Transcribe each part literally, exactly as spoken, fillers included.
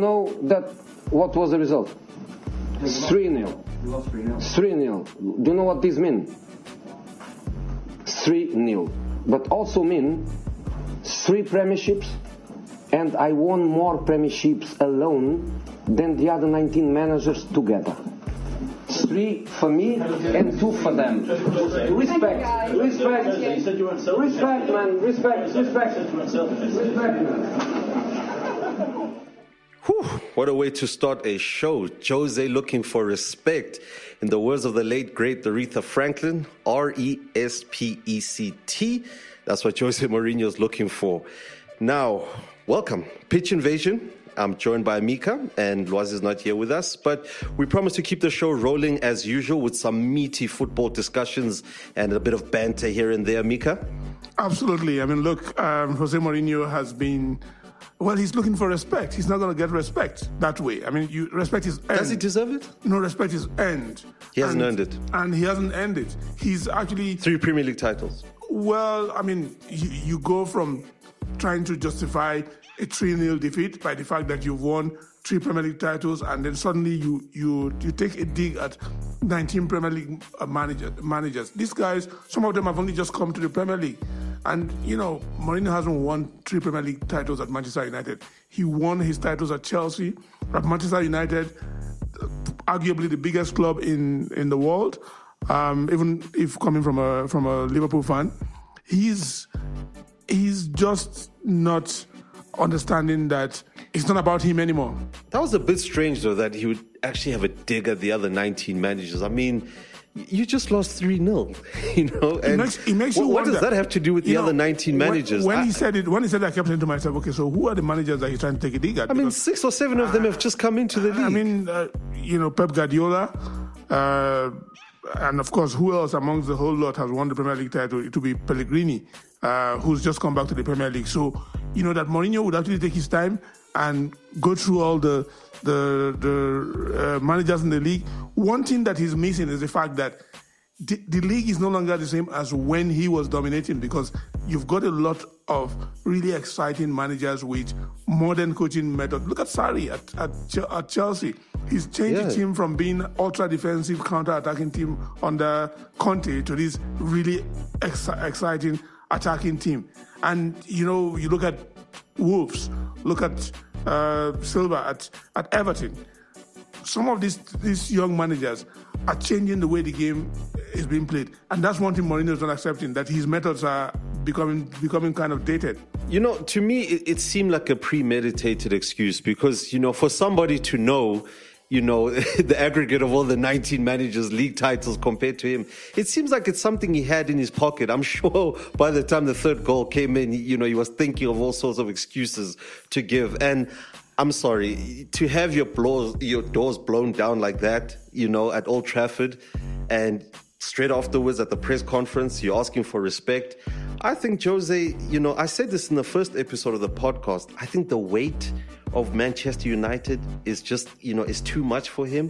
know that what was the result? three nil. We lost three nil. three nil. Do you know what this means? three nil. But also mean three premierships, and I won more premierships alone than the other nineteen managers together. Three for me and two for them. Respect, respect, respect, man, respect, respect, respect, man. Whew, what a way to start a show. Jose looking for respect. In the words of the late, great Aretha Franklin, R E S P E C T. That's what Jose Mourinho is looking for. Now, welcome. Pitch Invasion. I'm joined by Mika, and Loaz is not here with us, but we promise to keep the show rolling as usual with some meaty football discussions and a bit of banter here and there. Mika? Absolutely. I mean, look, um, Jose Mourinho has been... Well, he's looking for respect. He's not going to get respect that way. I mean, you respect is earned. Does he deserve it? No, respect is earned. He hasn't and, earned it. And he hasn't earned it. He's actually... Three Premier League titles. Well, I mean, you, you go from trying to justify a three nil defeat by the fact that you've won three Premier League titles, and then suddenly you you you take a dig at nineteen Premier League manager, managers. These guys, some of them have only just come to the Premier League. And, you know, Mourinho hasn't won three Premier League titles at Manchester United. He won his titles at Chelsea, at Manchester United, arguably the biggest club in, in the world, um, even if coming from a from a Liverpool fan. He's he's just not understanding that it's not about him anymore. That was a bit strange, though, that he would actually have a dig at the other nineteen managers. I mean, you just lost three nil, you know? And it makes, it makes you what, wonder. What does that have to do with the you know, other nineteen managers? When, when I, he said it, when he said that, I kept saying to myself, okay, so who are the managers that he's trying to take a dig at? I mean, because, six or seven of them uh, have just come into the league. I mean, uh, you know, Pep Guardiola, uh, and of course, who else amongst the whole lot has won the Premier League title? It would be Pellegrini, uh, who's just come back to the Premier League. So, you know, that Mourinho would actually take his time and go through all the the, the uh, managers in the league. One thing that he's missing is the fact that the, the league is no longer the same as when he was dominating, because you've got a lot of really exciting managers with modern coaching methods. Look at Sarri at, at, at Chelsea. He's changed yeah. the team from being ultra-defensive, counter-attacking team under Conte to this really ex- exciting attacking team. And, you know, you look at Wolves, look at uh, Silva at, at Everton. Some of these these young managers are changing the way the game is being played. And that's one thing Mourinho is not accepting, that his methods are becoming becoming kind of dated. You know, to me, it, it seemed like a premeditated excuse because, you know, for somebody to know, you know, the aggregate of all the nineteen managers' league titles compared to him, it seems like it's something he had in his pocket. I'm sure by the time the third goal came in, you know, he was thinking of all sorts of excuses to give. And I'm sorry, to have your, blows, your doors blown down like that, you know, at Old Trafford, and straight afterwards at the press conference, you're asking for respect. I think Jose, you know, I said this in the first episode of the podcast, I think the weight of Manchester United is just, you know, is too much for him.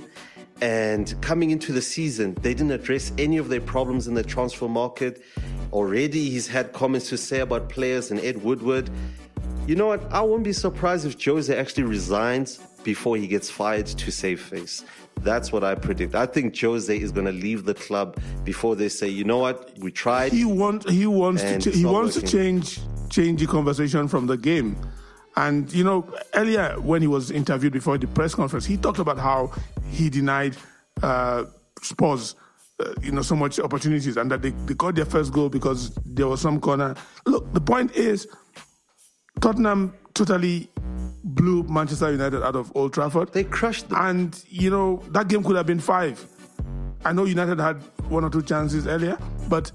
And coming into the season, they didn't address any of their problems in the transfer market. Already he's had comments to say about players and Ed Woodward. You know what? I won't be surprised if Jose actually resigns before he gets fired to save face. That's what I predict. I think Jose is going to leave the club before they say, you know what, we tried. He wants he wants to ch- he wants working. to change change the conversation from the game. And you know, earlier when he was interviewed before the press conference, he talked about how he denied uh, Spurs, uh, you know, so much opportunities, and that they, they got their first goal because there was some corner. Look, the point is, Tottenham totally blew Manchester United out of Old Trafford. They crushed them. And, you know, that game could have been five. I know United had one or two chances earlier, but,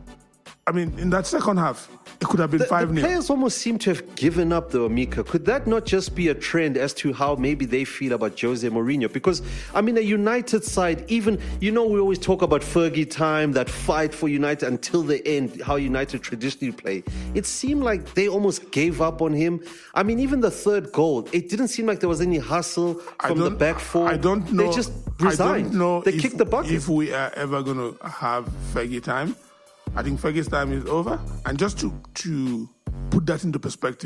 I mean, in that second half, it could have been five nil. The players almost seem to have given up, though, Amika. Could that not just be a trend as to how maybe they feel about Jose Mourinho? Because, I mean, a United side, even, you know, we always talk about Fergie time, that fight for United until the end, how United traditionally play. It seemed like they almost gave up on him. I mean, even the third goal, it didn't seem like there was any hustle from the back four. I don't know. They just resigned. I don't know they if, kicked the bucket. If we are ever going to have Fergie time. I think Fergie's time is over. And just to, to put that into perspective,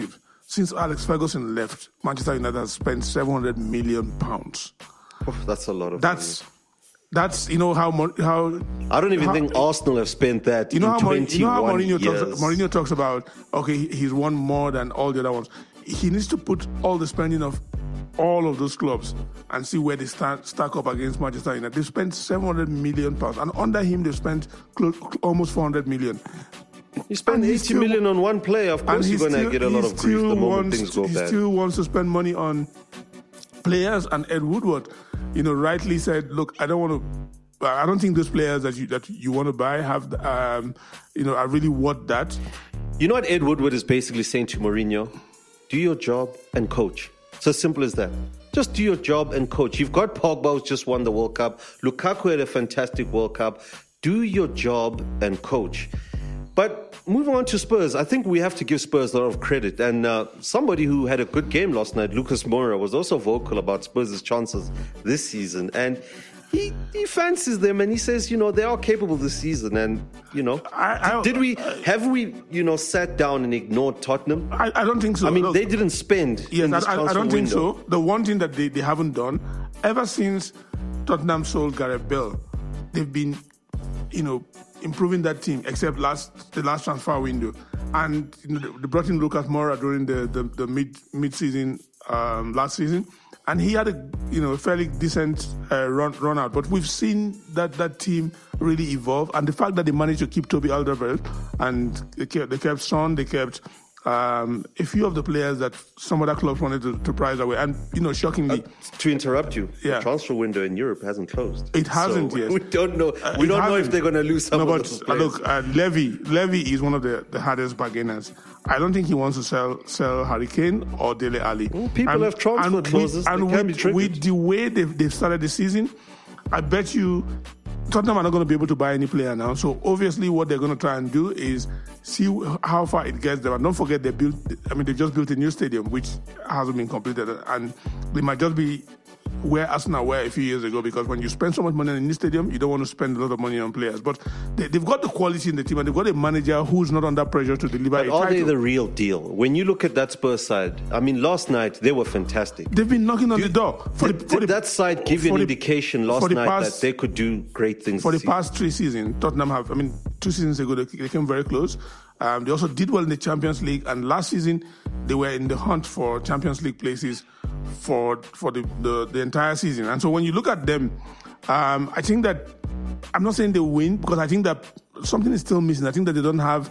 since Alex Ferguson left, Manchester United has spent seven hundred million pounds. Oh, that's a lot of That's money. That's you know how how I don't even how, think Arsenal have spent that. You know in how Mourinho, you know how Mourinho years. talks. Mourinho talks about okay, he's won more than all the other ones. He needs to put all the spending of all of those clubs and see where they start, stack up against Manchester United. They've spent seven hundred million pounds, and under him they've spent close, almost four hundred million. You spend eighty still, million on one player, of course you're going to get a lot of grief the moment things go he bad. He still wants to spend money on players, and Ed Woodward, you know, rightly said, look, I don't want to. I don't think those players that you that you want to buy have, um, you know, are really worth that. You know what Ed Woodward is basically saying to Mourinho? Do your job and coach. It's as simple as that. Just do your job and coach. You've got Pogba who's just won the World Cup. Lukaku had a fantastic World Cup. Do your job and coach. But moving on to Spurs, I think we have to give Spurs a lot of credit. And uh, somebody who had a good game last night, Lucas Moura, was also vocal about Spurs' chances this season. And He, he fancies them, and he says, you know, they are capable this season. And, you know, I, I, did we, have we, you know, sat down and ignored Tottenham? I, I don't think so. I mean, Look, they didn't spend yes, in this I, I don't think window. so. The one thing that they, they haven't done, ever since Tottenham sold Gareth Bale, they've been, you know, improving that team, except last the last transfer window. And you know, they brought in Lucas Moura during the, the, the mid, mid-season um, last season. And he had a you know fairly decent uh, run run out, but we've seen that that team really evolve, and the fact that they managed to keep Toby Alderweireld, and they kept, they kept Son, they kept um, a few of the players that some other clubs wanted to, to prize away, and you know shockingly. Uh, to interrupt you, yeah. the transfer window in Europe hasn't closed. It hasn't so yet. We don't know. We uh, don't know hasn't. if they're going to lose some no, of but, those players. Look, uh, Levy, Levy is one of the, the hardest bargainers. I don't think he wants to sell sell Harry Kane or Dele Alli. Well, people and, have transfer and clauses. With, and they can with, be triggered. with the way they've, they've started the season, I bet you Tottenham are not going to be able to buy any player now. So obviously, what they're going to try and do is see how far it gets them. And don't forget, they built. I mean, they just built a new stadium which hasn't been completed, and they might just be where Arsenal were a few years ago, because when you spend so much money in a new stadium, you don't want to spend a lot of money on players. But they, they've got the quality in the team, and they've got a manager who's not under pressure to deliver but a are title. they the real deal? When you look at that Spurs side, I mean, last night they were fantastic. They've been knocking on you, the door. For did, the, for did the, that side give you an the, indication last night past, that they could do great things? For the season? past three seasons, Tottenham have, I mean, two seasons ago, they, they came very close. Um, they also did well in the Champions League, and last season they were in the hunt for Champions League places for for the, the, the entire season. And so when you look at them, um, I think that, I'm not saying they win, because I think that something is still missing. I think that they don't have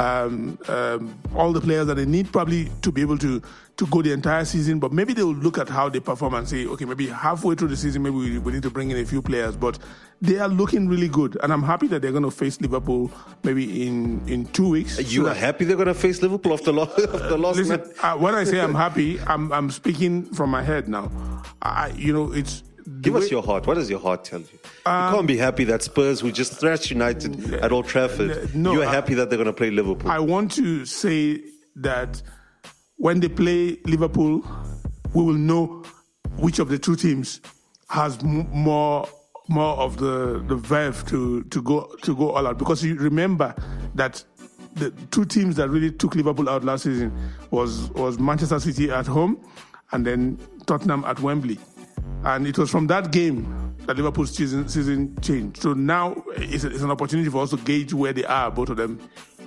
um, um, all the players that they need probably to be able to to go the entire season, but maybe they'll look at how they perform and say, okay, maybe halfway through the season, maybe we, we need to bring in a few players, but they are looking really good, and I'm happy that they're going to face Liverpool maybe in, in two weeks. You so are happy they're going to face Liverpool after, lo- after last Listen, night? uh, when I say I'm happy, I'm I'm speaking from my head now. I, you know, it's Give way, us your heart. What does your heart tell you? Um, you can't be happy that Spurs, who just thrashed United at Old Trafford, no, you are I, happy that they're going to play Liverpool. I want to say that when they play Liverpool, we will know which of the two teams has m- more more of the, the verve to, to go to go all out. Because you remember that the two teams that really took Liverpool out last season was was Manchester City at home, and then Tottenham at Wembley. And it was from that game that Liverpool's season, season changed. So now it's, a, it's an opportunity for us to gauge where they are, both of them.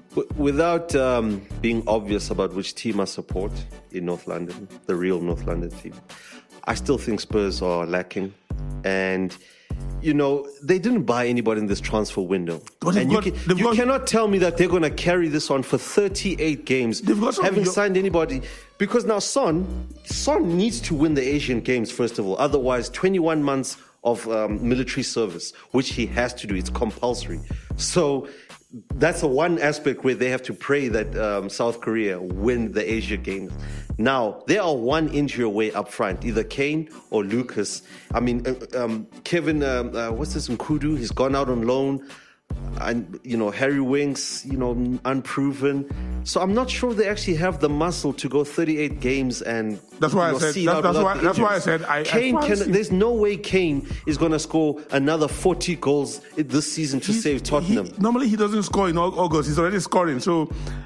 Without um, being obvious about which team I support in North London, the real North London team, I still think Spurs are lacking. And, you know, they didn't buy anybody in this transfer window. And got, you, can, you got, cannot tell me that they're going to carry this on for thirty-eight games, having signed anybody. Because now Son, Son needs to win the Asian Games, first of all. Otherwise, twenty-one months of um, military service, which he has to do. It's compulsory. So that's the one aspect where they have to pray that um, South Korea win the Asia Games. Now, they are one injury away up front, either Kane or Lucas. I mean, uh, um, Kevin, um, uh, what's this, Nkudu, he's gone out on loan. And, you know, Harry Winks, you know, unproven. So I'm not sure they actually have the muscle to go thirty-eight games and that's why you know, I said see that, out that's why that's why I said I, Kane I can. There's no way Kane is going to score another forty goals this season to He's, save Tottenham. He, normally he doesn't score in August. He's already scoring. So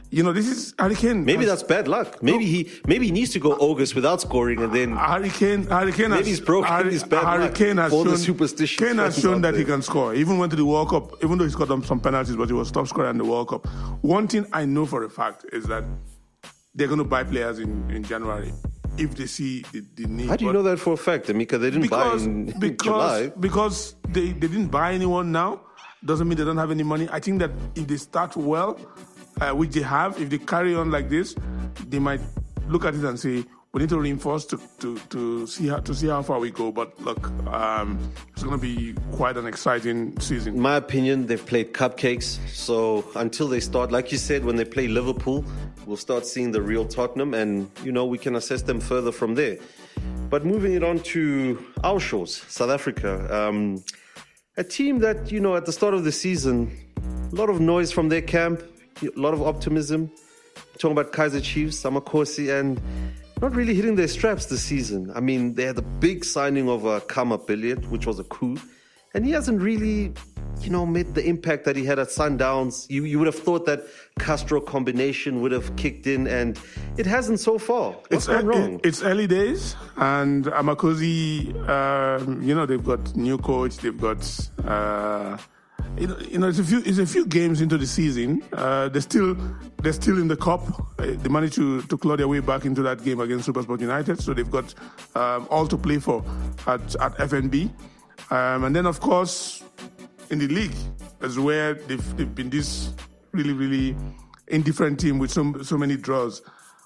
You know, this is Harry Kane. Maybe has, that's bad luck. Maybe no. he maybe he needs to go August without scoring, and then Harry Kane. Harry Kane maybe has, he's broken Harry, his bad Harry luck. Kane has all shown, the superstition. Kane has shown that there. he can score. He even went to the World Cup, even though he scored some penalties, but he was top scorer in the World Cup. One thing I know for a fact is that they're going to buy players in, in January if they see the, the need. How do you but know that for a fact, Emeka? They didn't because, buy in, because, in July. Because they, they didn't buy anyone now. Doesn't mean they don't have any money. I think that if they start well, uh, which they have, if they carry on like this, they might look at it and say, we need to reinforce to, to, to see how to see how far we go. But look, um, it's going to be quite an exciting season. In my opinion, they've played cupcakes. So until they start, like you said, when they play Liverpool, we'll start seeing the real Tottenham, and you know we can assess them further from there. But moving it on to our shores, South Africa. Um, A team that, you know, at the start of the season, a lot of noise from their camp, a lot of optimism. Talking about Kaizer Chiefs, Amakosi, and not really hitting their straps this season. I mean, they had the big signing of uh, Khama Billiard, which was a coup. And he hasn't really, you know, made the impact that he had at Sundowns. You, you would have thought that Castro combination would have kicked in, and it hasn't so far. What's it's gone wrong? It's early days, and Amakosi, um, you know, they've got new coach, they've got, uh, you know, you know, it's a few, it's a few games into the season. Uh, they're still, they're still in the cup. They managed to, to claw their way back into that game against SuperSport United, so they've got um, all to play for at, at F N B. Um, and then, of course, in the league is where they've, they've been this really, really indifferent team with so so many draws.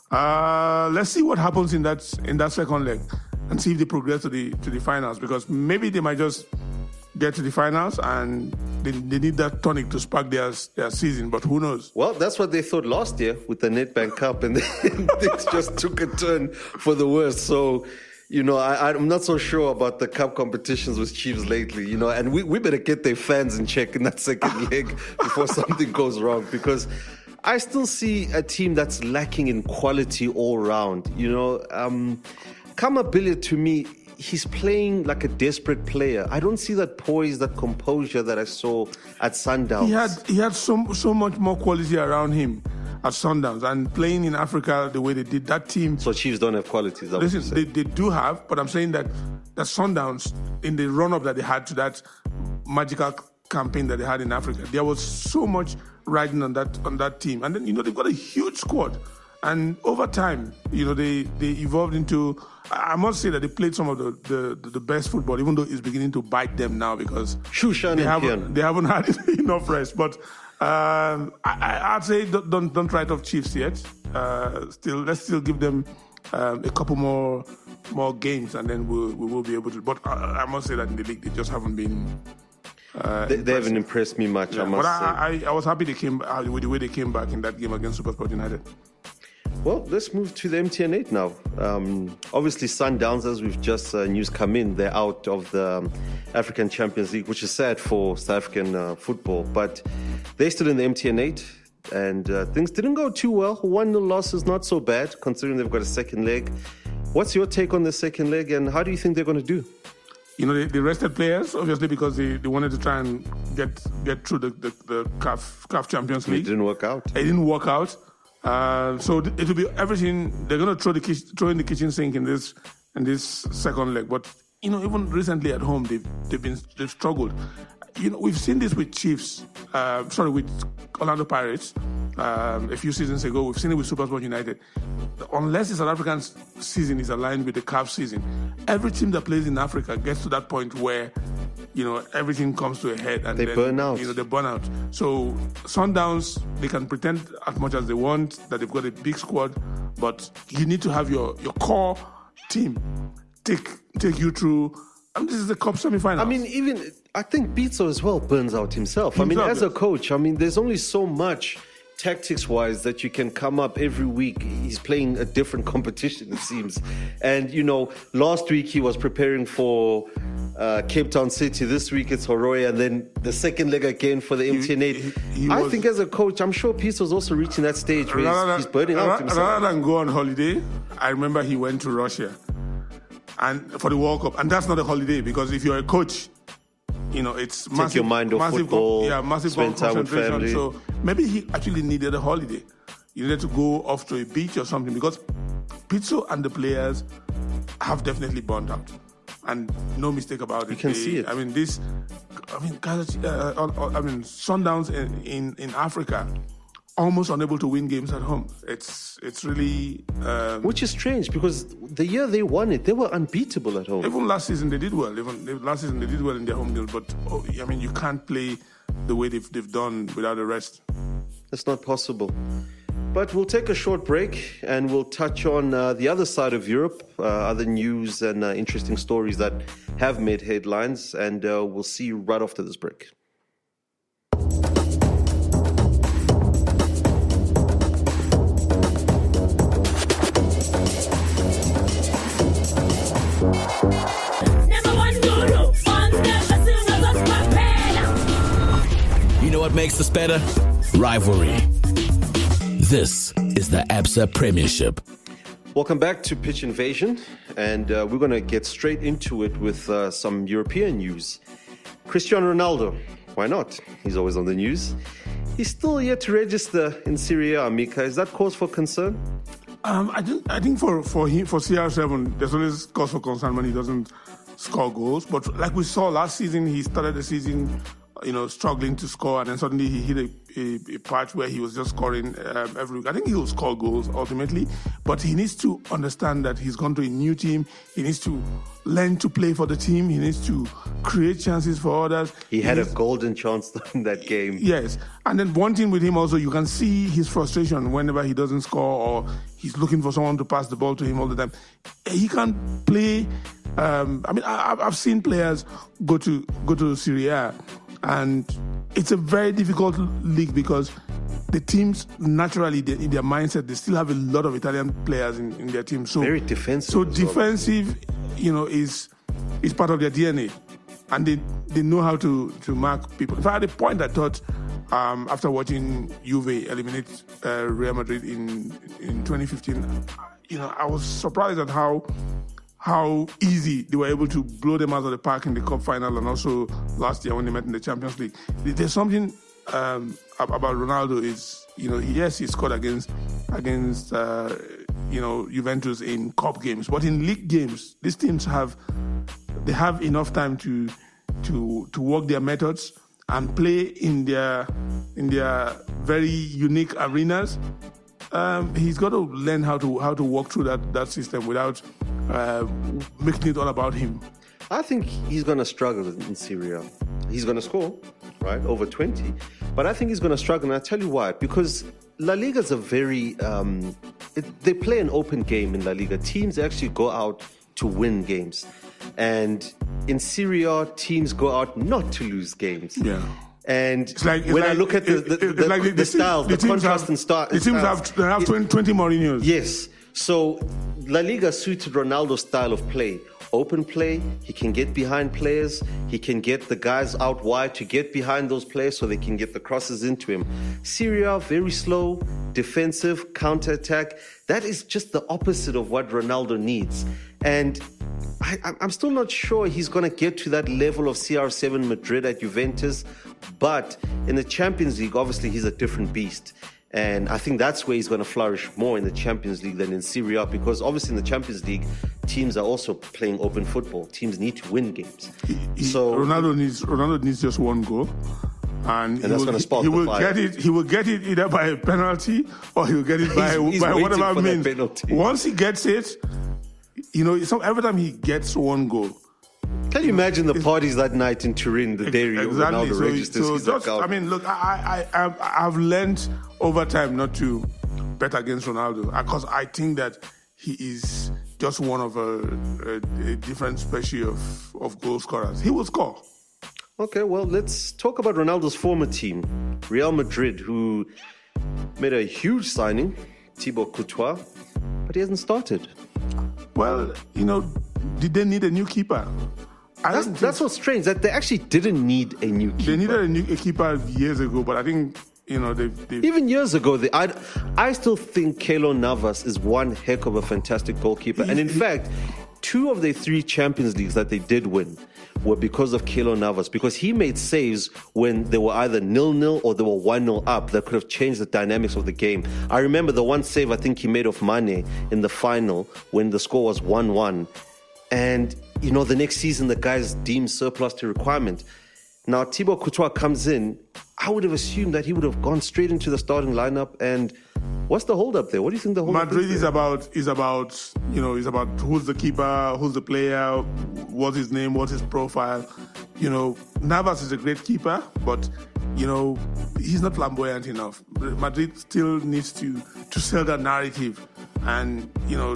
Uh, let's see what happens in that in that second leg and see if they progress to the to the finals, because maybe they might just get to the finals and they, they need that tonic to spark their their season. But who knows? Well, that's what they thought last year with the Nedbank Cup, and then things just took a turn for the worse. So, you know, I, I'm not so sure about the cup competitions with Chiefs lately, you know, and we, we better get their fans in check in that second leg before something goes wrong, because I still see a team that's lacking in quality all round. You know, um, Khama Billiard, to me, he's playing like a desperate player. I don't see that poise, that composure that I saw at Sundowns. He had he had so so much more quality around him at Sundowns, and playing in Africa the way they did, that team. So Chiefs don't have qualities. Listen, they, they do have, but I'm saying that that Sundowns, in the run-up that they had to that magical campaign that they had in Africa, there was so much riding on that on that team. And then, you know, they've got a huge squad. And over time, you know, they, they evolved into, I must say that they played some of the, the, the best football, even though it's beginning to bite them now because Shushan they, and haven't, they haven't had enough rest. But um, I, I'd say don't, don't, don't write off Chiefs yet. Uh, still, let's still give them um, a couple more more games, and then we'll, we will be able to. But I, I must say that in the league, they just haven't been. Uh, they, they haven't impressed me much, yeah, I must but I, say. I, I was happy they came uh, with the way they came back in that game against SuperSport United. Well, let's move to the M T N eight now. Um, obviously, Sundowns, as we've just uh, news come in, they're out of the um, African Champions League, which is sad for South African uh, football. But they're still in the M T N eight, and uh, things didn't go too well. one nil loss is not so bad, considering they've got a second leg. What's your take on the second leg, and how do you think they're going to do? You know, they, they rested players, obviously, because they, they wanted to try and get get through the, the, the C A F, C A F Champions League. It didn't work out. It didn't work out. Uh, so it will be everything. They're going to throw the throw in the kitchen sink in this in this second leg. But you know, even recently at home, they've they've been they've struggled. You know, we've seen this with Chiefs. Uh, sorry, with Orlando Pirates um, a few seasons ago. We've seen it with SuperSport United. Unless the South African season is aligned with the C A F season, every team that plays in Africa gets to that point where, you know, everything comes to a head and they then, burn out. You know, they burn out. So Sundowns, they can pretend as much as they want that they've got a big squad, but you need to have your, your core team take take you through. I mean, this is the Cup semi-final. I mean, even I think Pitso as well burns out himself. himself I mean, as yes. a coach, I mean, there's only so much tactics-wise that you can come up every week. He's playing a different competition, it seems. And, you know, last week he was preparing for uh, Cape Town City. This week it's Horoya. And then the second leg again for the M T N eight. He, he, he I was, think as a coach, I'm sure Pitso's also reaching that stage where rather, he's, he's burning rather, out himself. Rather than go on holiday, I remember he went to Russia and for the World Cup. And that's not a holiday, because if you're a coach, you know, it's Take massive, your mind off massive, football, yeah, massive spend time with family. So maybe he actually needed a holiday, you needed to go off to a beach or something, because Pitso and the players have definitely burned out. And no mistake about it. You can they, see it. I mean, this, I mean, uh, I mean, Sundowns in, in, in Africa, almost unable to win games at home. It's it's really... Um, Which is strange, because the year they won it, they were unbeatable at home. Even last season they did well. Even last season they did well in their home games. But, oh, I mean, you can't play the way they've, they've done without a rest. That's not possible. But we'll take a short break and we'll touch on uh, the other side of Europe, uh, other news and uh, interesting stories that have made headlines. And uh, we'll see you right after this break. You know what makes this better? Rivalry. This is the Absa Premiership. Welcome back to Pitch Invasion, and uh, we're going to get straight into it with uh, some European news. Cristiano Ronaldo, why not? He's always on the news. He's still yet to register in Serie A, Mika. Is that cause for concern? Um, I think I think for for him for C R seven, there's always cause for concern when he doesn't score goals. But like we saw last season, he started the season, you know, struggling to score, and then suddenly he hit a, a, a patch where he was just scoring um, every week. I think he will score goals ultimately, but he needs to understand that he's gone to a new team. He needs to learn to play for the team. He needs to create chances for others. He had he a golden chance in that game. Yes, and then one thing with him also, you can see his frustration whenever he doesn't score or he's looking for someone to pass the ball to him all the time. He can play. Um, I mean, I, I've seen players go to go to Serie A, and it's a very difficult league because the teams naturally, they, in their mindset, they still have a lot of Italian players in, in their team. So very defensive. So defensive, you know, is is part of their D N A, and they, they know how to, to mark people. In fact, at the point I thought, um, after watching Juve eliminate uh, Real Madrid in in twenty fifteen, you know, I was surprised at how. how easy they were able to blow them out of the park in the cup final, and also last year when they met in the Champions League. There's something um, about Ronaldo is, you know, yes, he scored against against uh, you know, Juventus in cup games, but in league games, these teams have they have enough time to to to work their methods and play in their in their very unique arenas. Um, he's got to learn how to how to walk through that, that system without uh, making it all about him. I think he's going to struggle in Serie A. He's going to score, right, over twenty. But I think he's going to struggle, and I'll tell you why. Because La Liga is a very... Um, it, they play an open game in La Liga. Teams actually go out to win games. And in Serie A, teams go out not to lose games. Yeah. And it's like, it's when like, I look at the, the, it, the, like the, the styles, the, the contrast have, and styles. The teams have, they have twenty, twenty Mourinhos. Yes. So La Liga suited Ronaldo's style of play. Open play, he can get behind players, he can get the guys out wide to get behind those players so they can get the crosses into him. Serie A, very slow, defensive, counter-attack. That is just the opposite of what Ronaldo needs. And I, I'm still not sure he's going to get to that level of C R seven Madrid at Juventus. But in the Champions League, obviously, he's a different beast. And I think that's where he's going to flourish more in the Champions League than in Serie A, because obviously in the Champions League, teams are also playing open football. Teams need to win games. He, so Ronaldo needs Ronaldo needs just one goal. And, and that's going to spark he the will fire. get it. He will get it either by a penalty or he will get it by, he's, he's by whatever means. Penalty. Once he gets it, you know, so every time he gets one goal. Can you imagine the parties that night in Turin, the day exactly. Ronaldo so, registers so his just, account? I mean, look, I, I, I, I've learned over time not to bet against Ronaldo because I think that he is just one of a, a, a different species of, of goal scorers. He will score. Okay, well, let's talk about Ronaldo's former team, Real Madrid, who made a huge signing, Thibaut Courtois, but he hasn't started. Well, you know, did they need a new keeper? I that's, that's what's strange, that they actually didn't need a new keeper. They needed a new a keeper years ago, but I think, you know, they've... they've Even years ago, they, I, I still think Keylor Navas is one heck of a fantastic goalkeeper. And in fact, two of the three Champions Leagues that they did win were because of Keylor Navas, because he made saves when they were either nil-nil or they were one-nil up that could have changed the dynamics of the game. I remember the one save I think he made of Mane in the final when the score was one-one. And, you know, the next season the guy's deemed surplus to requirement. Now, Thibaut Courtois comes in. I would have assumed that he would have gone straight into the starting lineup. And what's the hold-up there? What do you think the hold-up is? Madrid is about, is about, you know, is about who's the keeper, who's the player, what's his name, what's his profile. You know, Navas is a great keeper, but, you know, he's not flamboyant enough. Madrid still needs to, to sell that narrative and, you know,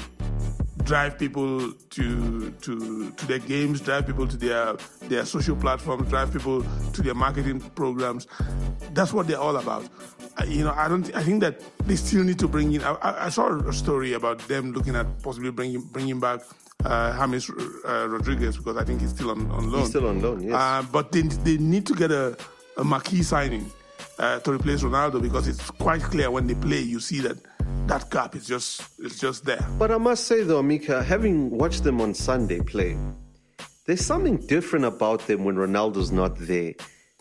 drive people to to to their games, drive people to their their social platforms, drive people to their marketing programs. That's what they're all about. Uh, you know, I don't. I think that they still need to bring in. I, I saw a story about them looking at possibly bringing bringing back uh, James uh, Rodriguez, because I think he's still on, on loan. He's still on loan, yes. Uh, but they they need to get a, a marquee signing uh, to replace Ronaldo, because it's quite clear when they play, you see that that gap is just it's just there. But I must say though, Mika, having watched them on Sunday play, there's something different about them when Ronaldo's not there.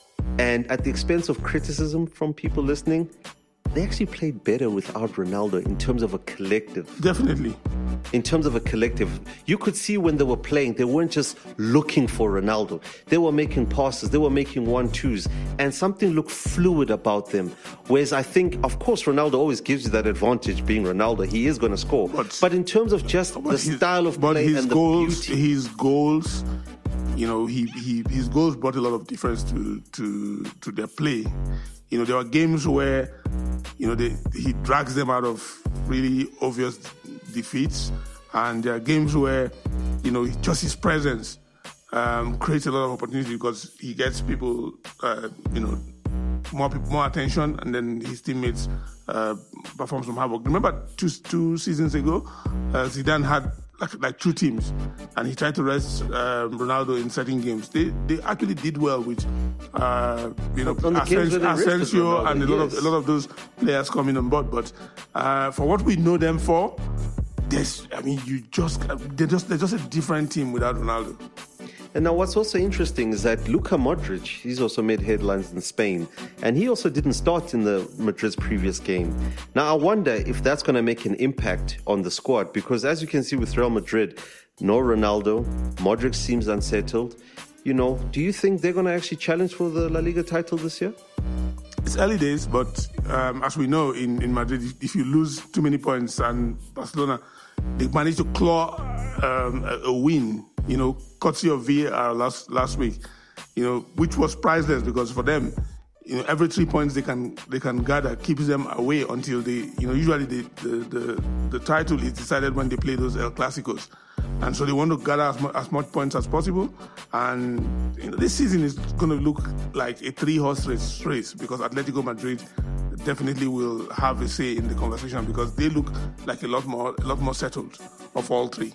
And at the expense of criticism from people listening, they actually played better without Ronaldo in terms of a collective. Definitely. In terms of a collective. You could see when they were playing, they weren't just looking for Ronaldo. They were making passes, they were making one-twos, and something looked fluid about them. Whereas I think, of course, Ronaldo always gives you that advantage being Ronaldo. He is going to score. But, but in terms of just the his, style of play his and the goals, beauty. His goals, you know, he, he his goals brought a lot of difference to, to, to their play. You know, there were games where, you know, they, he drags them out of really obvious defeats. And there are games where, you know, just his presence um, creates a lot of opportunity, because he gets people, uh, you know, more more attention, and then his teammates uh, perform some hard work. Remember two two seasons ago, uh, Zidane had like, like two teams, and he tried to rest uh, Ronaldo in certain games. They they actually did well with, uh, you know, Asensio, Asensio and a lot yes. of a lot of those players coming on board. But uh, for what we know them for, there's, I mean, you just they're just they're just a different team without Ronaldo. And now what's also interesting is that Luka Modric, he's also made headlines in Spain, and he also didn't start in the Madrid's previous game. Now I wonder if that's going to make an impact on the squad, because as you can see with Real Madrid, no Ronaldo, Modric seems unsettled. You know, do you think they're going to actually challenge for the La Liga title this year? It's early days, but um, as we know, in, in Madrid, if you lose too many points, and Barcelona, they managed to claw um, a, a win, you know, courtesy of V A R last last week, you know, which was priceless, because for them, you know, every three points they can they can gather keeps them away until they, you know, usually the the, the, the title is decided when they play those El Clásicos. And so they want to gather as much, as much points as possible. And you know, this season is going to look like a three-horse race, race because Atletico Madrid definitely will have a say in the conversation, because they look like a lot more, a lot more settled of all three.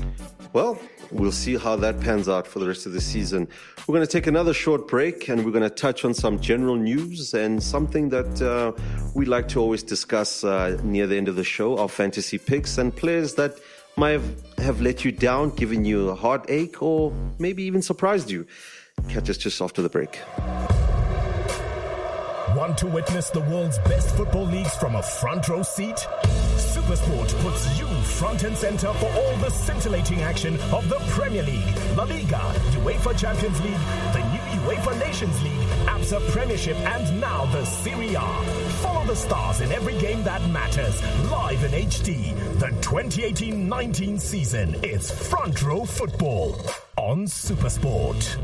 Well, we'll see how that pans out for the rest of the season. We're going to take another short break, and we're going to touch on some general news and something that uh, we like to always discuss uh, near the end of the show, our fantasy picks and players that might have, have let you down, given you a heartache, or maybe even surprised you. Catch us just after the break. Want to witness the world's best football leagues from a front row seat? SuperSport puts you front and center for all the scintillating action of the Premier League, La Liga, UEFA Champions League, the new UEFA Nations League, ABSA Premiership, and now the Serie A. Follow the stars in every game that matters, live in H D. The twenty eighteen nineteen season, it's front row football on SuperSport.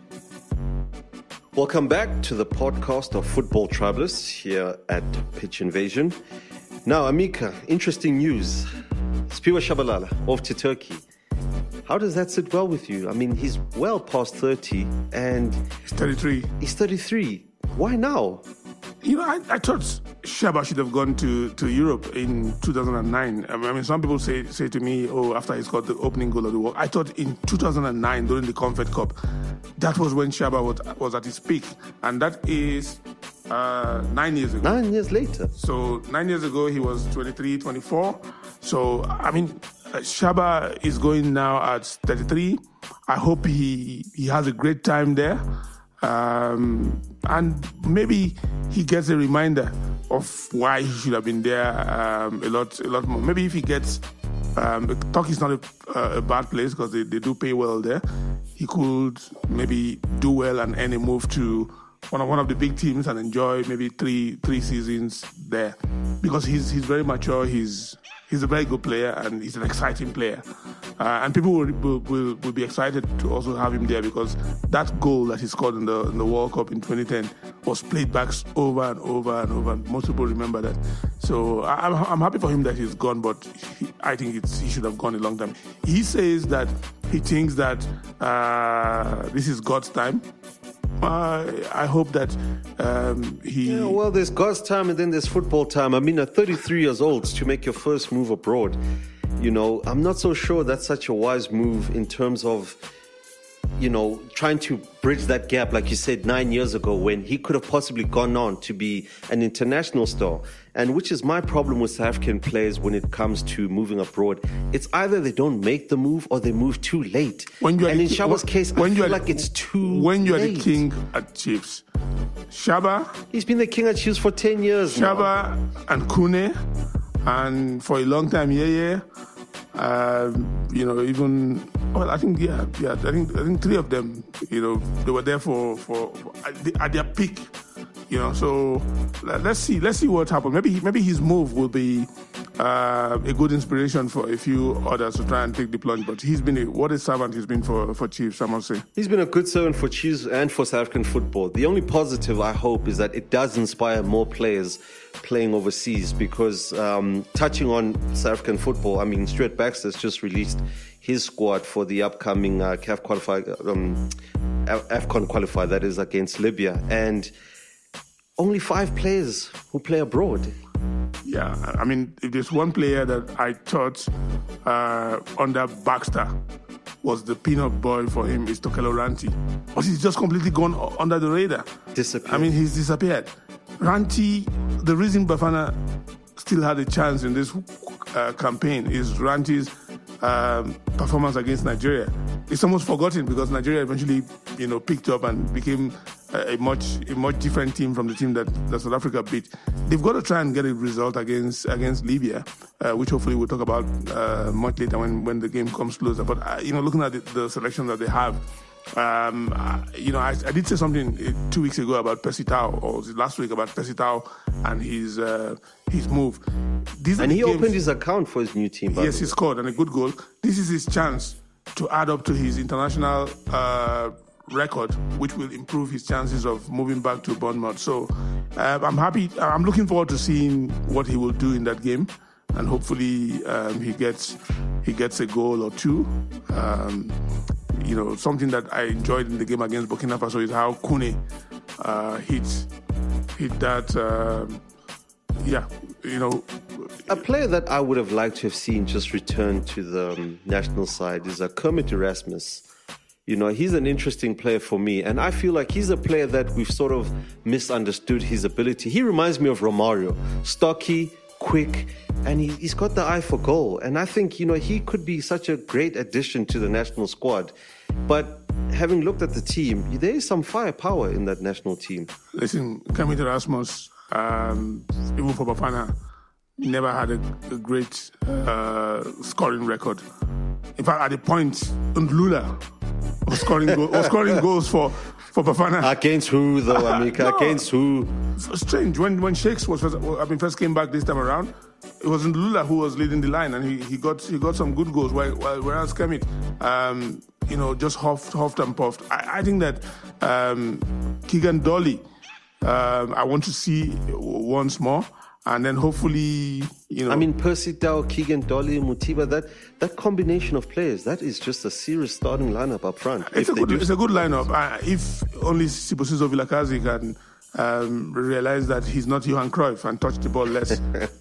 Welcome back to the podcast of Football Travelers here at Pitch Invasion. Now, Amika, interesting news. Sphiwe Tshabalala off to Turkey. How does that sit well with you? I mean, he's well past thirty and... He's thirty-three. He's thirty-three. Why now? You know, I, I thought Shaba should have gone to, to Europe in two thousand nine. I mean, some people say say to me, oh, after he scored the opening goal of the world. I thought in two thousand nine, during the Confed Cup, that was when Shaba was, was at his peak. And that is uh, nine years ago. Nine years later. So nine years ago, he was twenty-three, twenty-four. So, I mean, uh, Shaba is going now at thirty-three. I hope he he has a great time there. Um, and maybe he gets a reminder of why he should have been there um, a lot a lot more. Maybe if he gets... Um, Turkey is not a, uh, a bad place because they, they do pay well there. He could maybe do well and earn a move to one of one of the big teams and enjoy maybe three three seasons there, because he's he's very mature. He's he's a very good player and he's an exciting player, uh, and people will, will will will be excited to also have him there, because that goal that he scored in the in the World Cup in twenty ten was played back over and over and over. And most people remember that. So I'm I'm happy for him that he's gone, but he, I think it's he should have gone a long time. He says that he thinks that uh, this is God's time. Uh, I hope that um, he... Yeah, well, there's God's time and then there's football time. I mean, at thirty-three years old, to make your first move abroad, you know, I'm not so sure that's such a wise move in terms of, you know, trying to bridge that gap, like you said, nine years ago, when he could have possibly gone on to be an international star. And which is my problem with South African players when it comes to moving abroad. It's either they don't make the move or they move too late. When you and in the, Shaba's case, when I feel you like the, it's too When you're late. the king at Chiefs, Shaba... He's been the king at Chiefs for ten years Shaba now. and Kune, and for a long time, yeah, yeah. Um, you know, even well, I think yeah, yeah. I think I think three of them, you know, they were there for for, for at, at their peak. You know, so let's see, let's see what happens. Maybe maybe his move will be uh, a good inspiration for a few others to try and take the plunge. But he's been a, what a servant he's been for for Chiefs, I must say. He's been a good servant for Chiefs and for South African football. The only positive I hope is that it does inspire more players playing overseas, because um, touching on South African football, I mean, Stuart Baxter's just released his squad for the upcoming uh, C A F qualifier, um, AFCON qualifier, that is against Libya, and only five players who play abroad. Yeah, I mean, if there's one player that I thought uh, under Baxter was the peanut boy for him, is Tokelo Ranti. But he's just completely gone under the radar. Disappeared. I mean, he's disappeared. Ranti, the reason Bafana still had a chance in this uh, campaign is Ranti's um, performance against Nigeria. It's almost forgotten because Nigeria eventually, you know, picked up and became a, a much a much different team from the team that, that South Africa beat. They've got to try and get a result against against Libya, uh, which hopefully we'll talk about uh, much later when, when the game comes closer. But, uh, you know, looking at the, the selection that they have, Um, uh, you know, I, I did say something two weeks ago about Percy Tau, or last week about Percy Tau and his uh, his move. These and he games, opened his account for his new team. Yes, he scored, and a good goal. This is his chance to add up to his international uh, record, which will improve his chances of moving back to Bournemouth. So uh, I'm happy. I'm looking forward to seeing what he will do in that game, and hopefully um, he gets he gets a goal or two. Um, You know, something that I enjoyed in the game against Burkina Faso is how Kune uh, hit hit that. Uh, yeah, you know, a player that I would have liked to have seen just return to the um, national side is uh, Kermit Erasmus. You know, he's an interesting player for me, and I feel like he's a player that we've sort of misunderstood his ability. He reminds me of Romario, stocky, quick, and he, he's got the eye for goal. And I think, you know, he could be such a great addition to the national squad. But having looked at the team, there is some firepower in that national team. Listen, Kermit Erasmus, um, even for Bafana, never had a, a great uh, scoring record. In fact, at the point, Ndlula was scoring, go- was scoring goals for, for Bafana. Against who, though, Amika? No. Against who? Strange. When when Shakes was first, I mean, first came back this time around, it was Ndlula who was leading the line, and he, he got he got some good goals. While, while whereas Kermit, um, you know, just huffed, huffed and puffed. I, I think that um, Keegan Dolly, um, I want to see once more. And then hopefully, you know... I mean, Percy Tau, Keegan Dolly, Mutiba, that, that combination of players, that is just a serious starting lineup up front. It's, a good, it's a good lineup. Uh, if only Sibusiso Vilakazi can um, realize that he's not Johan Cruyff and touch the ball less.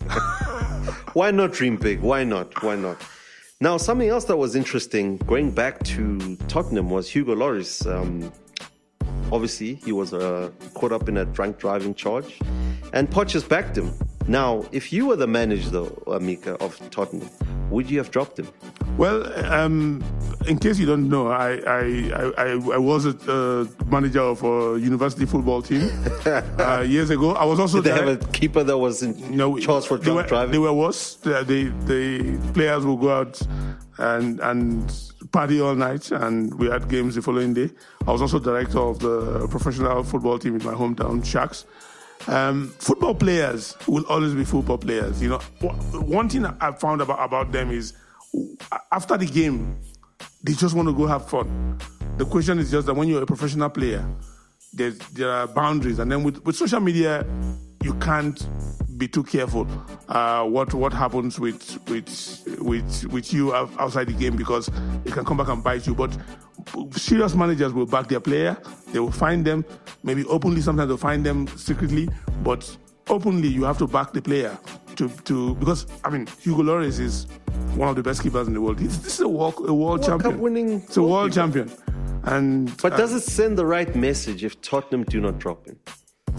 Why not dream big? Why not? Why not? Now, something else that was interesting, going back to Tottenham, was Hugo Lloris. Um, obviously, he was uh, caught up in a drunk driving charge. And Poch has backed him. Now, if you were the manager, though, Amika, of Tottenham, would you have dropped him? Well, um, in case you don't know, I I, I, I was a uh, manager of a university football team uh, years ago. I was also Did they there. have a keeper that was in No, charge for they drunk were, driving? They were worse. The, the the players would go out and and party all night, and we had games the following day. I was also director of the professional football team in my hometown, Sharks. Um, football players will always be football players. You know, one thing I found about, about them is after the game, they just want to go have fun. The question is just that when you're a professional player, there's, there are boundaries. And then with, with social media, you can't be too careful uh, what what happens with with with with you outside the game, because it can come back and bite you. But serious managers will back their player. They will find them, maybe openly. Sometimes they'll find them secretly, but openly you have to back the player to to because I mean Hugo Lloris is one of the best keepers in the world. This, this is a world a world, World champion. Cup winning It's a world goalkeeper. champion. And But uh, does it send the right message if Tottenham do not drop him?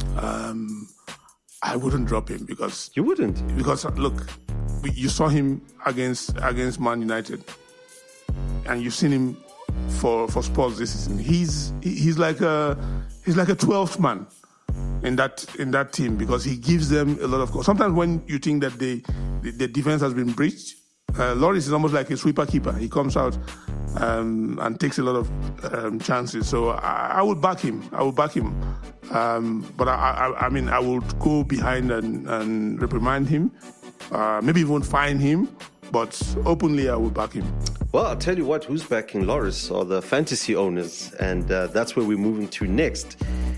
um, I wouldn't drop him because You wouldn't. because look, we- you saw him against against Man United, and you've seen him for for Spurs this season. He's he's like a he's like a twelfth man in that in that team, because he gives them a lot of. Sometimes when you think that the the, the defense has been breached, uh, Lloris is almost like a sweeper keeper. He comes out um, and takes a lot of um, chances. So I, I would back him. I would back him. Um, but I, I, I mean, I would go behind and, and reprimand him, uh, maybe even fine him, but openly I would back him. Well, I'll tell you what, who's backing Loris are the fantasy owners, and uh, that's where we're moving to next.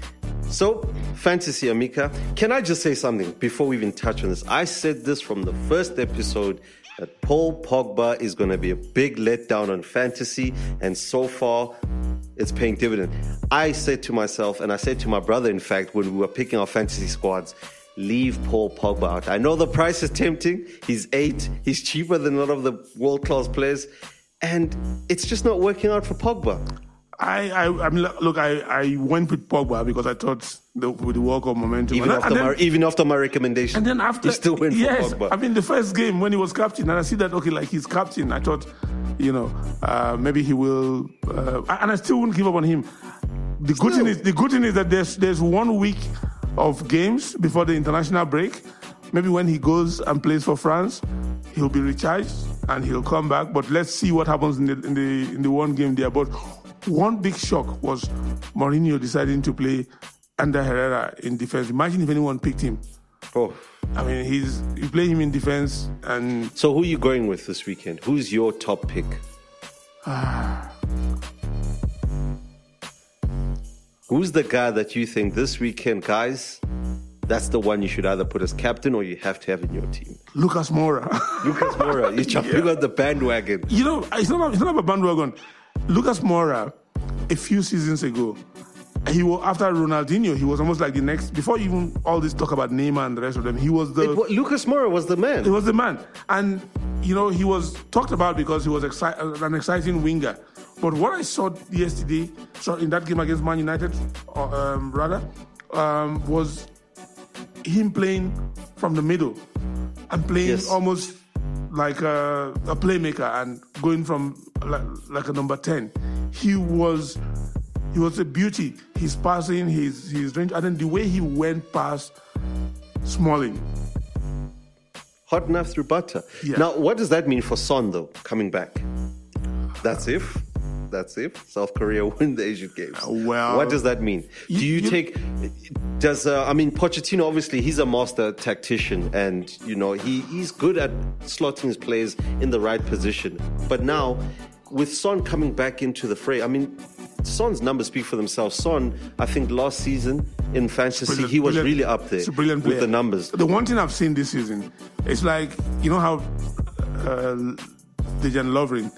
So, fantasy, Amika, can I just say something before we even touch on this? I said this from the first episode that Paul Pogba is going to be a big letdown on fantasy, and so far, it's paying dividend. I said to myself, and I said to my brother, in fact, when we were picking our fantasy squads, leave Paul Pogba out. I know the price is tempting. He's eight. He's cheaper than a lot of the world-class players. And it's just not working out for Pogba. I, I, I mean, look, I, I went with Pogba because I thought the, with the World Cup momentum. Even, and after, then, my, even after my recommendation. And then after, you still went yes, for Pogba. I mean, the first game when he was captain, and I see that, okay, like he's captain, I thought, you know, uh, maybe he will, uh, and I still wouldn't give up on him. The good thing is, the good thing is that there's there's one week of games before the international break. Maybe when he goes and plays for France, he'll be recharged and he'll come back. But let's see what happens in the in the in the one game there. But one big shock was Mourinho deciding to play under Herrera in defense. Imagine if anyone picked him. Oh. I mean, he's you play him in defense, and So who are you going with this weekend? Who's your top pick? Who's the guy that you think this weekend, guys, that's the one you should either put as captain or you have to have in your team? Lucas Moura. Lucas Moura, you're jumping Yeah. on the bandwagon. You know, it's not it's not about bandwagon. Lucas Moura, a few seasons ago, he was after Ronaldinho. He was almost like the next. Before even all this talk about Neymar and the rest of them, he was the. It, wa- Lucas Moura was the man. He was the man, and you know he was talked about because he was exci- an exciting winger. But what I saw yesterday, so in that game against Man United, uh, um, rather, um, was him playing from the middle and playing Yes. almost like a, a playmaker and going from like, like a number ten. He was he was a beauty. His passing, his his range, and then the way he went past Smalling. Hot enough through butter. Yeah. Now, what does that mean for Son, though, coming back? That's if. That's if South Korea win the Asian Games. well, what does that mean? Do you, you- take? Does uh, I mean Pochettino? Obviously, he's a master tactician, and you know he, he's good at slotting his players in the right position. But now, with Son coming back into the fray, I mean, Son's numbers speak for themselves. Son, I think last season in fantasy, Brilliant- he was brilliant- really up there it's a brilliant with player. the numbers. The one thing I've seen this season, it's like, you know how uh, Dejan Lovren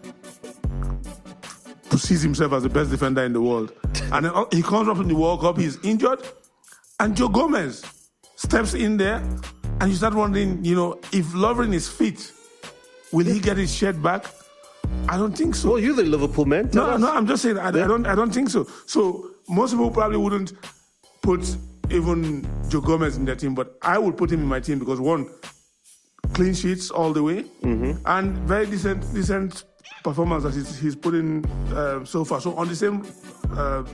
sees himself as the best defender in the world. And then he comes up in the World Cup, he's injured, and Joe Gomez steps in there, and you start wondering, you know, if Lovren is fit, will he get his shirt back? I don't think so. Well, you're the Liverpool man. Tell No, us. no, I'm just saying, I, I don't I don't think so. So most people probably wouldn't put even Joe Gomez in their team, but I would put him in my team because one, clean sheets all the way, mm-hmm. and very decent, decent performance that he's, he's put in uh, so far. So on the same uh,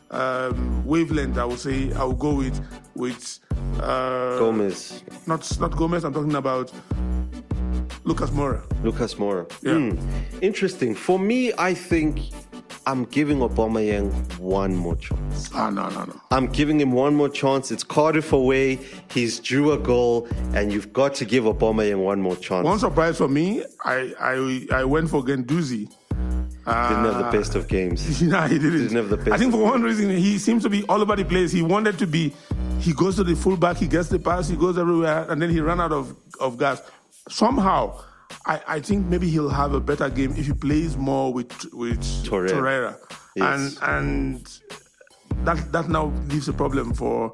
um, wavelength, I would say I will go with with uh, Gomez. Not not Gomez. I'm talking about Lucas Moura. Lucas Moura. Yeah. Mm. Interesting. For me, I think I'm giving Aubameyang one more chance. Ah, no, no, no. I'm giving him one more chance. It's Cardiff away. He's due a goal, and you've got to give Aubameyang one more chance. One surprise for me, I I, I went for Guendouzi. Uh, didn't have the best of games. Yeah, he didn't. Didn't have the best. I think for one reason, he seems to be all over the place. He wanted to be, he goes to the fullback, he gets the pass, he goes everywhere, and then he ran out of, of gas. Somehow, I, I think maybe he'll have a better game if he plays more with with Torreira. Torreira. Yes. And and that that now leaves a problem for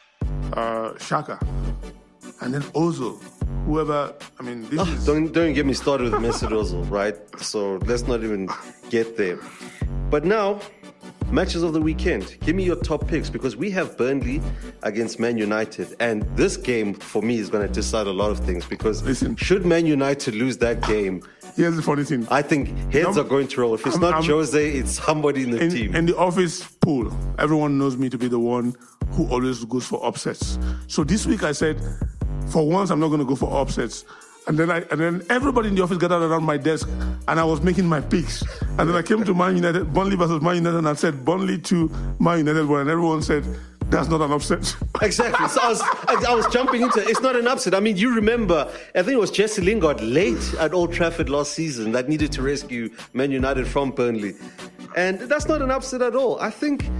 uh, Xhaka. And then Ozil, whoever, I mean, this Oh, is... don't don't get me started with Mesut Ozil, right? So let's not even get there. But now, matches of the weekend. Give me your top picks because we have Burnley against Man United, and this game for me is going to decide a lot of things. Because Listen. should Man United lose that game, Here's the funny thing. I think heads I'm- are going to roll. If it's I'm- not I'm- Jose, it's somebody in the In, team. in the office pool, everyone knows me to be the one who always goes for upsets. So this week I said, for once, I'm not going to go for upsets. And then I, and then everybody in the office gathered around my desk, and I was making my picks. And then I came to Man United, Burnley versus Man United, and I said Burnley to Man United, and everyone said that's not an upset. Exactly. So I was, I, I was jumping into it. It's not an upset. I mean, you remember, I think it was Jesse Lingard late at Old Trafford last season that needed to rescue Man United from Burnley. And that's not an upset at all. I think,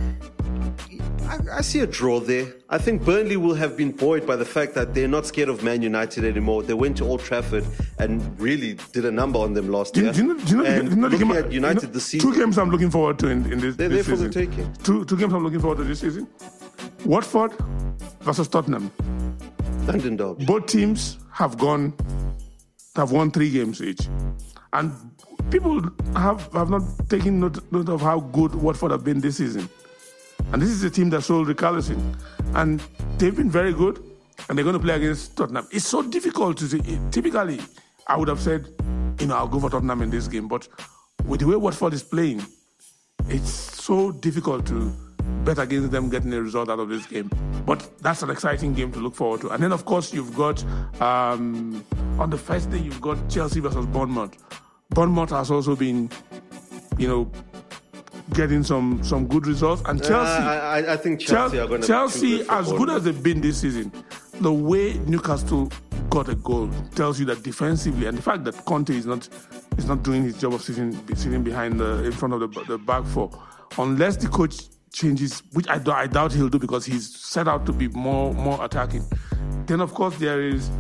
I, I see a draw there. I think Burnley will have been buoyed by the fact that they're not scared of Man United anymore. They went to Old Trafford and really did a number on them last Do you, year. do you know, do you know, and do you know the looking game, at you United know, this season, two games I'm looking forward to in, in this, they're this there for the season. taking. Two, two games I'm looking forward to this season. Watford versus Tottenham. London Derby. Both teams have gone, have won three games each. And people have, have not taken note, note of how good Watford have been this season. And this is a team that sold Richarlison. And they've been very good, and they're going to play against Tottenham. It's so difficult to say. Typically, I would have said, you know, I'll go for Tottenham in this game. But with the way Watford is playing, it's so difficult to bet against them getting a result out of this game. But that's an exciting game to look forward to. And then, of course, you've got, um, on the first day, you've got Chelsea versus Bournemouth. Bournemouth has also been, you know, getting some some good results. And Chelsea, Uh, I, I think Chelsea, Chelsea, are going to Chelsea be too good for as good Bournemouth. as they've been this season, the way Newcastle got a goal tells you that defensively, and the fact that Conte is not is not doing his job of sitting sitting behind the in front of the the back four, unless the coach changes, which I, do, I doubt he'll do because he's set out to be more more attacking. Then of course there is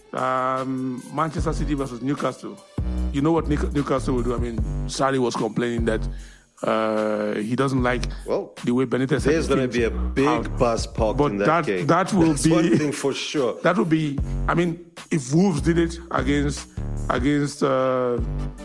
um, Manchester City versus Newcastle. You know what Newcastle will do? I mean, Sarri was complaining that uh, he doesn't like Well, the way Benitez. There's going to be a big out. buzz parked But in that, that game. that will That's be one thing for sure. That would be. I mean, if Wolves did it against against uh,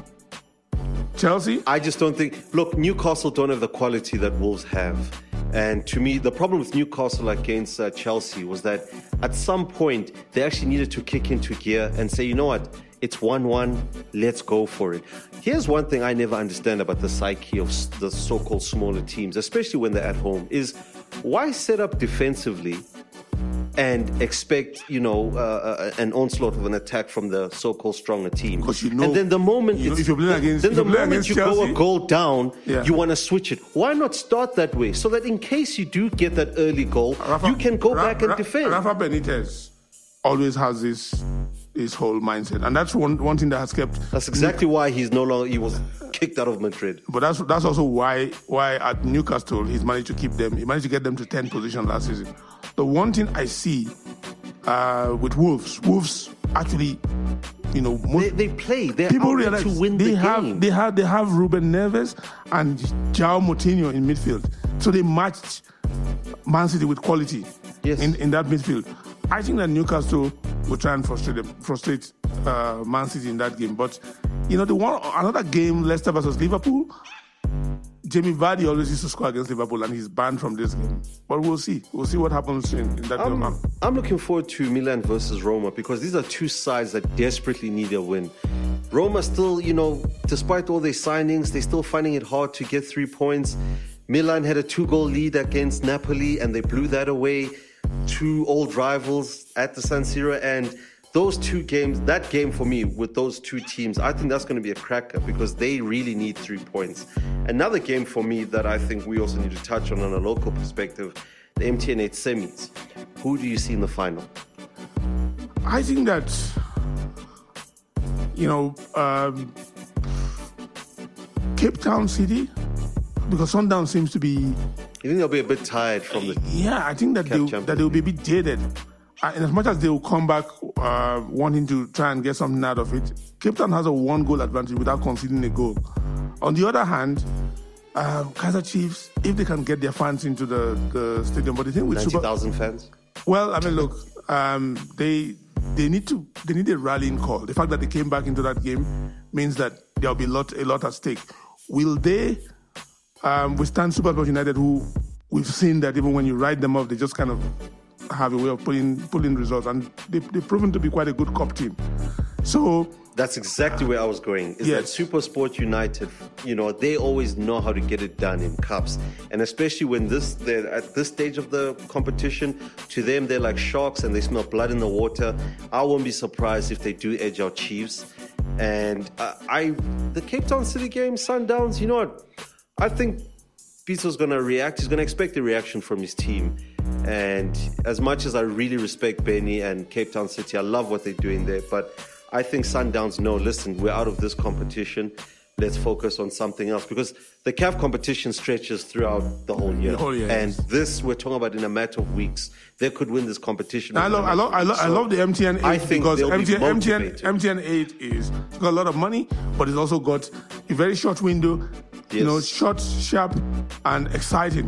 Chelsea, I just don't think. Look, Newcastle don't have the quality that Wolves have. And to me, the problem with Newcastle against uh, Chelsea was that at some point they actually needed to kick into gear and say, you know what, it's one one, let's go for it. Here's one thing I never understand about the psyche of s- the so-called smaller teams, especially when they're at home, is why set up defensively and expect, you know, uh, uh, an onslaught of an attack from the so-called stronger team. Because you know- and then the moment you know, it's- if you're playing against- then if the you're playing moment against you go Chelsea- a goal down, Yeah. you want to switch it. Why not start that way so that in case you do get that early goal, Rafa- you can go Ra- back and Ra- defend. Rafa Benitez always has this this whole mindset, and that's one one thing that has kept. That's exactly why he's no longer he was kicked out of Madrid. But that's that's also why why at Newcastle he's managed to keep them. He managed to get them to tenth position last season. The one thing I see uh, with Wolves, Wolves actually, you know, most, They, they play. They're people out there realize to win they the have game. they have they have Ruben Neves and João Moutinho in midfield, so they matched Man City with quality Yes. in, in that midfield. I think that Newcastle will try and frustrate them, frustrate uh, Man City in that game. But you know, the one another game, Leicester versus Liverpool. Jamie Vardy always used to score against Liverpool, and he's banned from this game. But we'll see. We'll see what happens in, in that I'm, game. I'm looking forward to Milan versus Roma because these are two sides that desperately need a win. Roma still, you know, despite all their signings, they're still finding it hard to get three points. Milan had a two-goal lead against Napoli, and they blew that away. Two old rivals at the San Siro, and those two games, that game for me with those two teams, I think that's going to be a cracker because they really need three points. Another game for me that I think we also need to touch on on a local perspective, the M T N eight semis. Who do you see in the final? I think that, you know, um, Cape Town City, because Sundown seems to be... You think they'll be a bit tired from the... Yeah, I think that they that they'll be a bit jaded. Uh, and as much as they will come back uh, wanting to try and get something out of it, Cape Town has a one-goal advantage without conceding a goal. On the other hand, um, Kaizer Chiefs, if they can get their fans into the, the stadium, but the thing with ninety thousand fans? Well, I mean, look, um, they they need to they need a rallying call. The fact that they came back into that game means that there'll be a lot a lot at stake. Will they um, withstand SuperSport United, who we've seen that even when you write them off, they just kind of have a way of pulling pulling results, and they, they've proven to be quite a good cup team. So that's exactly where I was going. Is yes. that SuperSport United? You know, they always know how to get it done in cups, and especially when this they're at this stage of the competition. To them, they're like sharks, and they smell blood in the water. I won't be surprised if they do edge out Chiefs. And uh, I, the Cape Town City game, Sundowns. You know what? I think Pito's going to react. He's going to expect a reaction from his team. And as much as I really respect Benny and Cape Town City, I love what they're doing there. But I think Sundowns know, listen, we're out of this competition. Let's focus on something else. Because the C A F competition stretches throughout the whole year. The whole year and yes. this, we're talking about in a matter of weeks. They could win this competition. I love, I love, I love, so I love the M T N eight I think because M T N, M T N, M T N eight is it's got a lot of money, but it's also got a very short window, yes. you know, short, sharp, and exciting.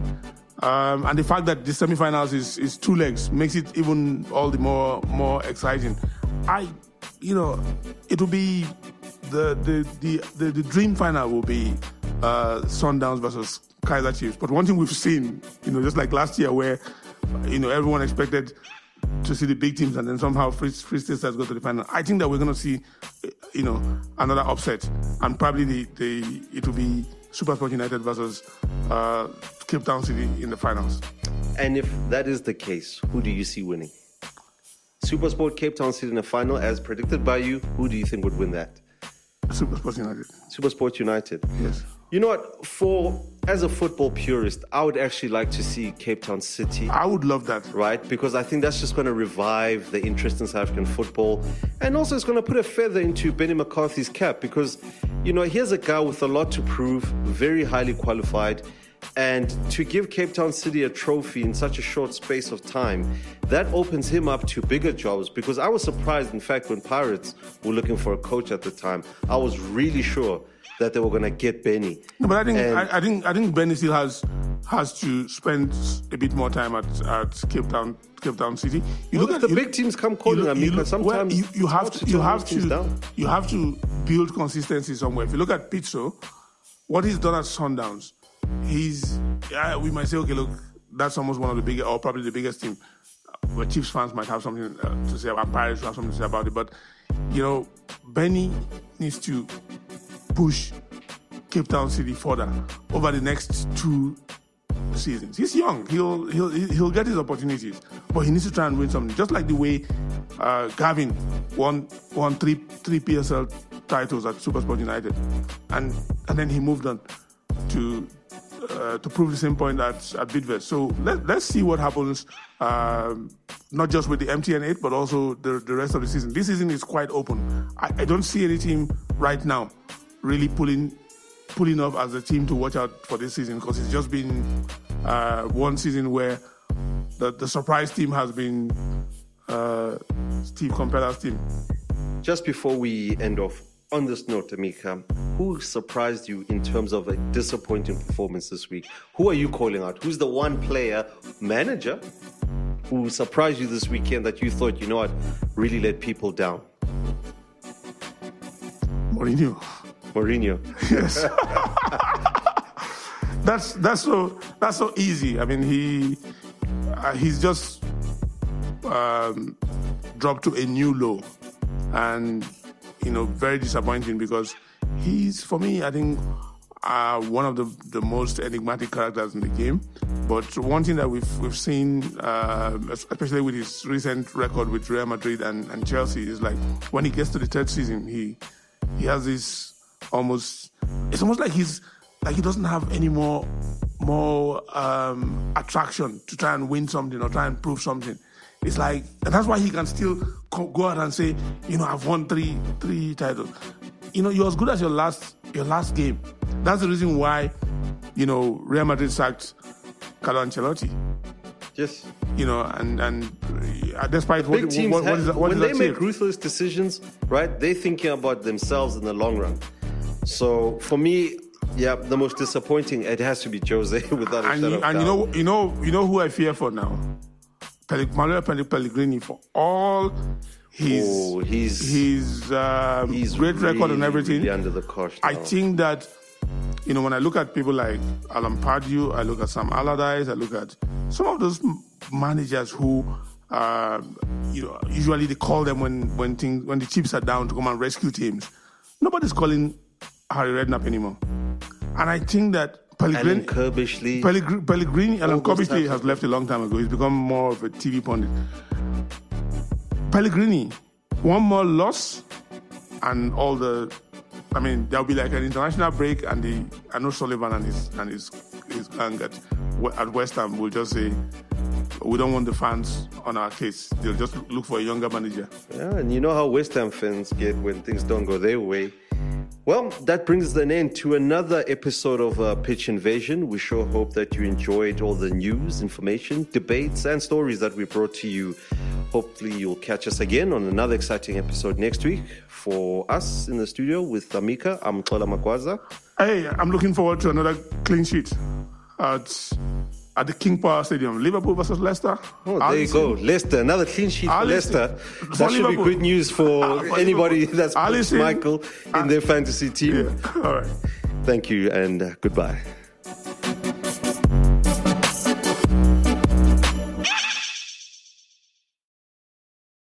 Um, and the fact that the semi-finals is, is two legs makes it even all the more more exciting. I, you know, it will be the the the the, the dream final will be uh, Sundowns versus Kaizer Chiefs. But one thing we've seen, you know, just like last year, where you know everyone expected to see the big teams, and then somehow Free, Free State Stars go to the final. I think that we're going to see, you know, another upset, and probably the, the it will be SuperSport United versus uh, Cape Town City in the finals. And if that is the case, who do you see winning? SuperSport Cape Town City in the final, as predicted by you. Who do you think would win that? SuperSport United. SuperSport United. Yes. You know what? For as a football purist, I would actually like to see Cape Town City. I would love that. Right? Because I think that's just going to revive the interest in South African football. And also it's going to put a feather into Benny McCarthy's cap because, you know, here's a guy with a lot to prove, very highly qualified. And to give Cape Town City a trophy in such a short space of time, that opens him up to bigger jobs. Because I was surprised, in fact, when Pirates were looking for a coach at the time. I was really sure that they were going to get Benny. No, but I think and, I, I think I think Benny still has has to spend a bit more time at, at Cape Town Cape Town City. You well, look at the you, big teams come calling. I mean, sometimes well, you, you have to you have to down. you have to build consistency somewhere. If you look at Pitso, what he's done at Sundowns, he's yeah, we might say, okay, look, that's almost one of the biggest, or probably the biggest team. But Chiefs fans might have something uh, to say about Pirates, have something to say about it. But you know, Benny needs to push Cape Town City further over the next two seasons. He's young; he'll he'll he'll get his opportunities, but he needs to try and win something. Just like the way uh, Gavin won won three three P S L titles at SuperSport United, and and then he moved on to uh, to prove the same point at at Bidvest. So let let's see what happens. Um, not just with the M T N eight, but also the the rest of the season. This season is quite open. I, I don't see any team right now really pulling pulling up as a team to watch out for this season, because it's just been uh, one season where the, the surprise team has been uh, Steve Compella's team. Just before we end off, on this note, Amika, who surprised you in terms of a disappointing performance this week? Who are you calling out? Who's the one player, manager, who surprised you this weekend that you thought, you know what, really let people down? Mourinho. Mourinho. Yes. that's that's so that's so easy. I mean, he uh, he's just um, dropped to a new low, and you know, very disappointing because he's, for me, I think, uh, one of the, the most enigmatic characters in the game. But one thing that we've we've seen, uh, especially with his recent record with Real Madrid and, and Chelsea, is like when he gets to the third season, he he has this almost, it's almost like he's like he doesn't have any more more um, attraction to try and win something or try and prove something. It's like, and that's why he can still go out and say, you know, I've won three three titles. You know, you're as good as your last your last game. That's the reason why, you know, Real Madrid sacked Carlo Ancelotti. Yes. You know, and and despite what, Big teams what, what have, is that, what when is they that make say? ruthless decisions, right? They're thinking about themselves in the long run. So for me, yeah, the most disappointing, it has to be Jose without a And, shadow you, of and you doubt. know, you know, you know who I fear for now? Manuel Pellegrini, for all his Oh, he's his, um, he's great really, record and everything. really under the cosh I now. think that, you know, when I look at people like Alan Pardew, I look at Sam Allardyce, I look at some of those managers who, uh, you know, usually they call them when when things when the chips are down to come and rescue teams. Nobody's calling Harry Redknapp anymore, and I think that Pellegrini, Alan Kirbishley. Pellegrini, Pellegrini Alan All those Kirbishley types has of- left a long time ago. He's become more of a T V pundit. Pellegrini, one more loss, and all the, I mean, there'll be like an international break, and the I know Sullivan and his and his his gang at, at West Ham will just say, we don't want the fans on our case. They'll just look for a younger manager. Yeah, and you know how West Ham fans get when things don't go their way. Well, that brings an end to another episode of uh, Pitch Invasion. We sure hope that you enjoyed all the news, information, debates, and stories that we brought to you. Hopefully, you'll catch us again on another exciting episode next week. For us in the studio with Amika, I'm Tola Makwaza. Hey, I'm looking forward to another clean sheet at at the King Power Stadium. Liverpool versus Leicester. Oh, there you go. Leicester, another clean sheet for Alisson. Leicester. For That should Liverpool. be good news for, For anybody Liverpool. that's put Alisson. Michael in their fantasy team. Yeah. All right. Thank you and uh, goodbye.